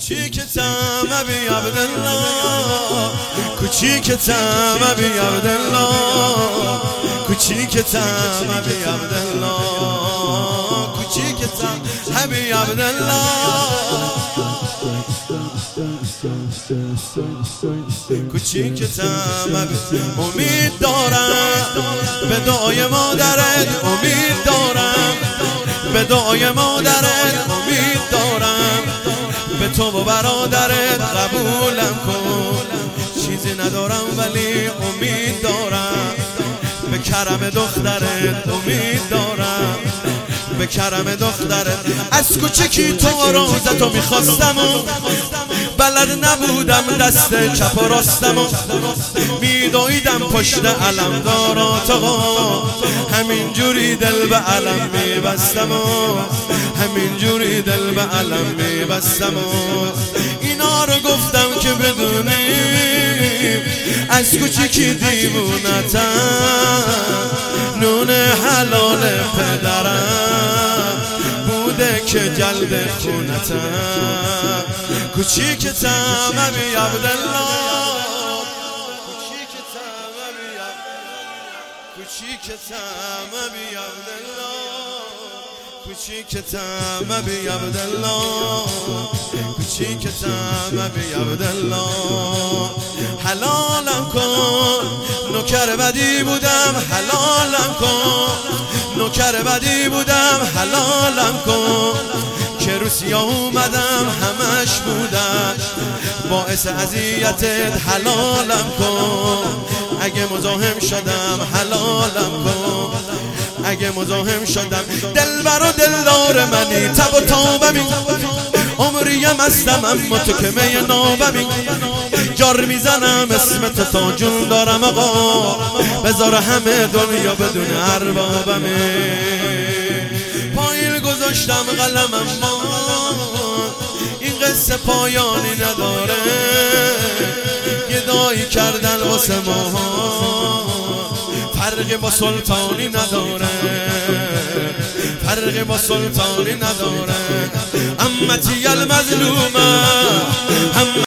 کوچیکتم ابی عبدالله، کوچیکتم ابی عبدالله، کوچیکتم ابی عبدالله، کوچیکتم ابی عبدالله، کوچیکتم ابی. امید دارم به دعای مادرت، امید دارم به دعای مادرت، امید دارم به تو و برادرت. قبولم کن چیزی ندارم ولی امید دارم به کرم دخترت، امید دارم به کرم دخترت. از کوچکی تو روزتو میخواستم و بلد نبودم دست چپ و راستم و میدویدم پشت علمدارات آقا، همینجوری دل به علم میبستم و همینجوری دل به علم میبستم و اینا رو گفتم که بدونی از کوچکی دیوونتم، نون حلال پدرم بوده که جلد خونتم. کوچیکتم ابی عبدالله، کوچیکتم ابی عبدالله، کوچیکتم ابی عبدالله، کوچیکتم ابی عبدالله، کوچیکتم ابی عبدالله. حلالم کن نوکر بدی بودم، حلالم کن نوکر بدی بودم، حلالم کن که رو سیاه اومدم همش بودم باعث اذیتت. حلالم کن اگه مزاحم شدم، حلالم کن اگه مزاحم شدم. دلبر و دلدار منی، تب و تابمی، عمریم هستم اما تو که می نابمی. جار میزنم اسم تو تا جون دارم آقا، بذار همه دنیا بدون اربابمی. پایین گذاشتم قلمم ما، این قصه پایانی نداره، گدایی کردن واسه ما فرقی با سلطانی نداره، فرقی با سلطانی نداره. امتی المظلومه